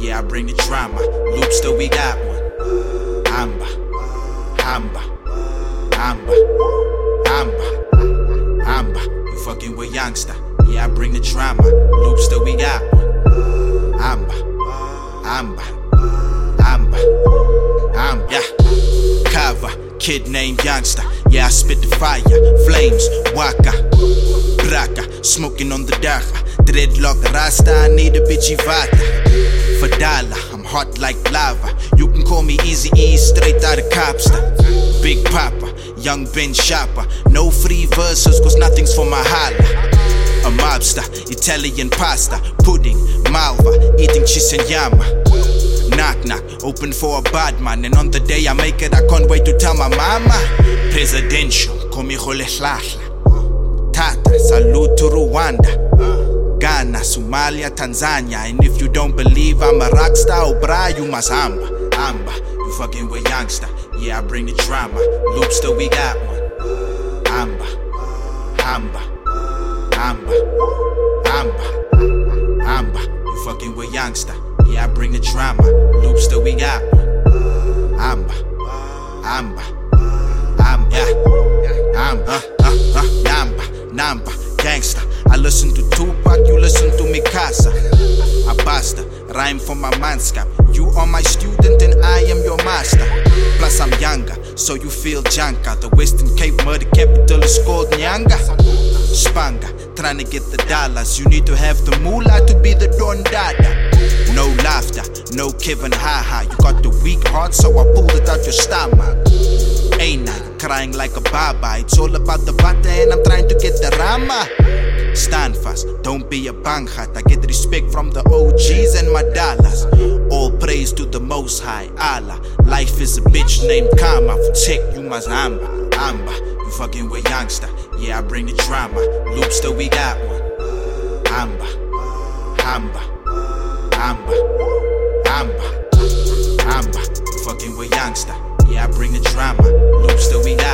yeah, I bring the drama. Loops still we got one. Amba, amba, amba, amba, amba. You fucking with youngster, yeah, I bring the drama. Loops still we got one. Amba, amba, amba, amba. Yeah, cover. Kid named Youngster, yeah, I spit the fire, flames, waka, braka, smoking on the dacha, dreadlock rasta, I need a bitchy vata. Fadala, I'm hot like lava, you can call me Eazy-E, straight out of Copster. Big Papa, young Ben Sharper, no free verses cause nothing's for my holla. A mobster, Italian pasta, pudding, malva, eating chisanyama. Knock knock, open for a bad man, and on the day I make it I can't wait to tell my mama. Presidential, komiho lehlahla. Tata, salute to Rwanda, Ghana, Somalia, Tanzania. And if you don't believe I'm a rock star, oh bra, you must amba. Amba, you fucking with youngster, yeah, I bring the drama. Loops still we got one. Amba, amba, amba, amba, amba, you fucking with youngster, yeah, I bring the drama. Loops still we got one. Amba, amba, amba, yeah, amba, namba, namba, gangsta. I listen to Tupac, you listen to Mikasa. Abasta, rhyme for my manskap. You are my student and I am your master. Plus I'm younger, so you feel janka. The Western Cape murder capital is called Nyanga. Spanga, trying to get the dollars. You need to have the moolah to be the Don Dada. No laughter, no Kevin haha. You got the weak heart, so I pulled it out your stomach. Ain't I crying like a baba? It's all about the butter and I'm trying to get the rama. Stand fast, don't be a banghat. I get respect from the OGs and my dollars. All praise to the most high, Allah. Life is a bitch named Karma. For tech, you must amba, amba. You fucking with youngster, yeah, I bring the drama. Loops still we got one. Amba, amba, amba, amba, amba. You fucking with youngster, yeah, I bring the drama. Loops still we got